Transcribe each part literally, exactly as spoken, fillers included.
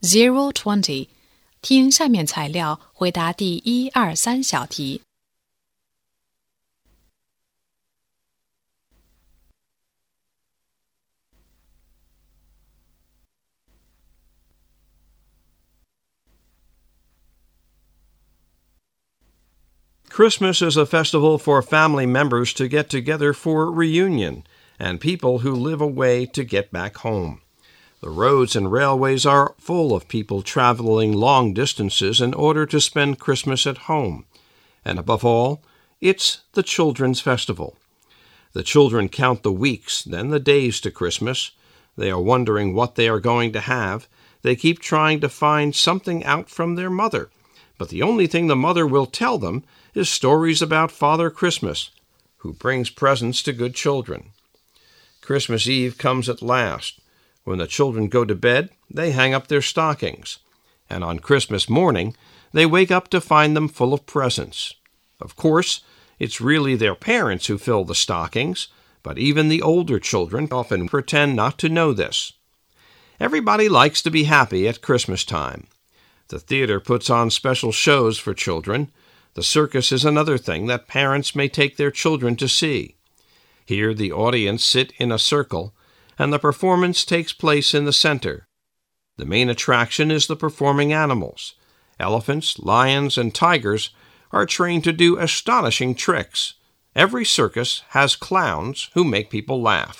zero twenty， 听下面材料回答第一、二、三小题。 Christmas is a festival for family members to get together for reunion and people who live away to get back home. The roads and railways are full of people traveling long distances in order to spend Christmas at home. And above all, it's the children's festival. The children count the weeks, then the days to Christmas. They are wondering what they are going to have. They keep trying to find something out from their mother. But the only thing the mother will tell them is stories about Father Christmas, who brings presents to good children. Christmas Eve comes at last. When the children go to bed, they hang up their stockings. And on Christmas morning, they wake up to find them full of presents. Of course, it's really their parents who fill the stockings, but even the older children often pretend not to know this. Everybody likes to be happy at Christmas time. The theater puts on special shows for children. The circus is another thing that parents may take their children to see. Here the audience sit in a circle, and the performance takes place in the center. The main attraction is the performing animals. Elephants, lions, and tigers are trained to do astonishing tricks. Every circus has clowns who make people laugh.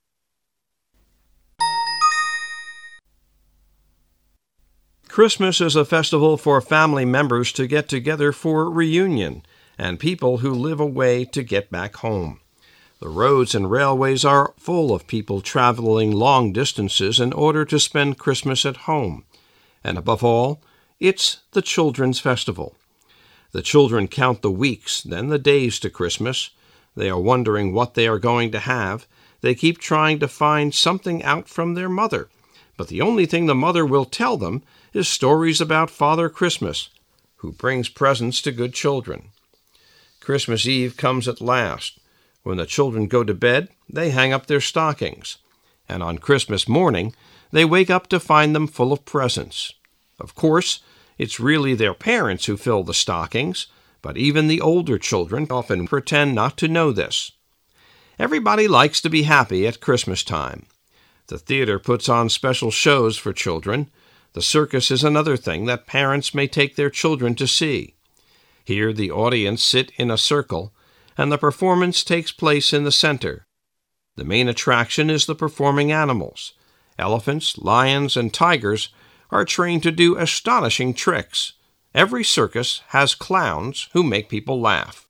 Christmas is a festival for family members to get together for reunion and people who live away to get back home. The roads and railways are full of people traveling long distances in order to spend Christmas at home. And above all, it's the children's festival. The children count the weeks, then the days to Christmas. They are wondering what they are going to have. They keep trying to find something out from their mother. But the only thing the mother will tell them is stories about Father Christmas, who brings presents to good children. Christmas Eve comes at last. When the children go to bed, they hang up their stockings. And on Christmas morning, they wake up to find them full of presents. Of course, it's really their parents who fill the stockings, but even the older children often pretend not to know this. Everybody likes to be happy at Christmas time. The theater puts on special shows for children. The circus is another thing that parents may take their children to see. Here the audience sit in a circle, and the performance takes place in the center. The main attraction is the performing animals. Elephants, lions, and tigers are trained to do astonishing tricks. Every circus has clowns who make people laugh.